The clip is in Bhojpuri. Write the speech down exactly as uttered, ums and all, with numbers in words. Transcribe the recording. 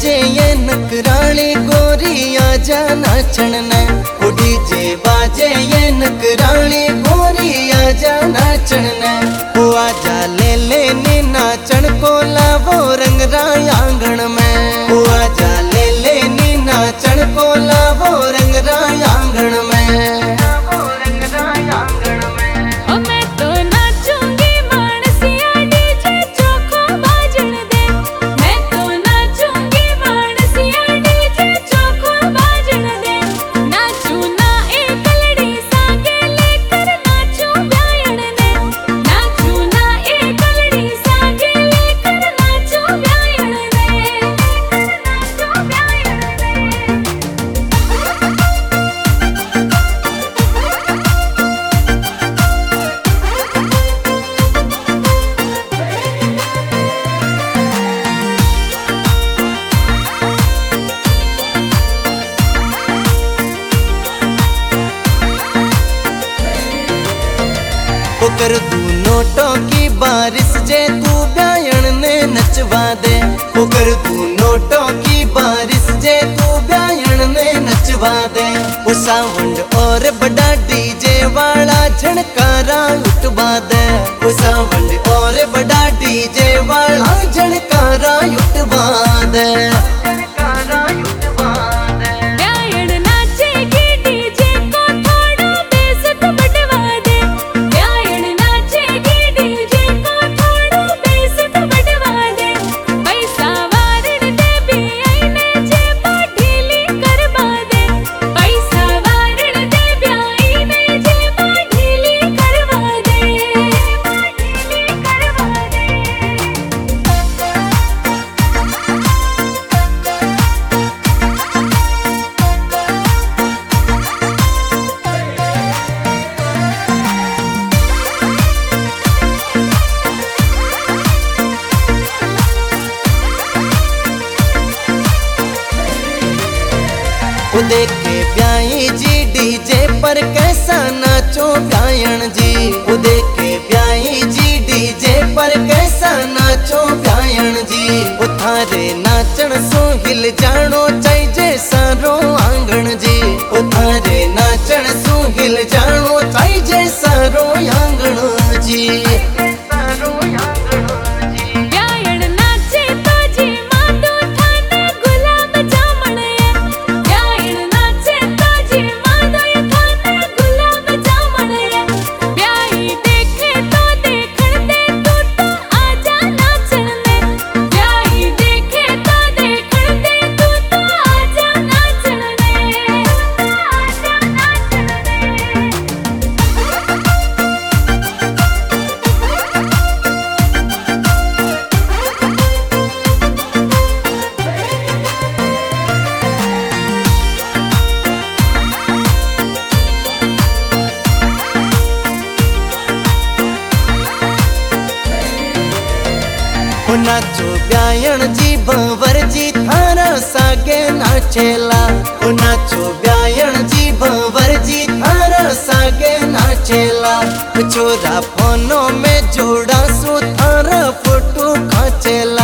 बाजे ये नकराली गोरी आजा नाचण ने। ओ डीजे बाजे ये नकराली गोरी आजा नाचण ने। ओ आजा ले ले नी नाचण को लावो रंगराय आंगण में। ओ आजा ले ले नी नाचण को लावो रंगराय आंगण में। कर तू नोटों की बारिश जे तू ब्यायण ने नचवा दे। ओ कर तू नोटों की बारिश जे तू ब्यायण ने नचवा दे। ओ साउंड और बड़ा डीजे वाला झणकारा उठवा दे। ओ साउंड और बड़ा डीजे वाला झणकारा उठवा दे। ओ देखे ब्याई जी डीजे पर कैसा नाचो ब्यायण जी। ओ देखे ब्याई जी डीजे पर कैसा नाचो ब्यायण जी। ओ थारे नाचण सो हिल जानो चाहिए सारो आंगण जी। ओ थारे नाचण सो हिल जानो चाहिए सारो आंगण जी। ओ नाचो ब्यायण जी भंवर जी थारा सागे नाचेला। ओ नाचो ब्यायण जी भंवर जी थारा सागे नाचेला। छोरा फोनों में जोड़ा सो थारा फोटो खाचेला।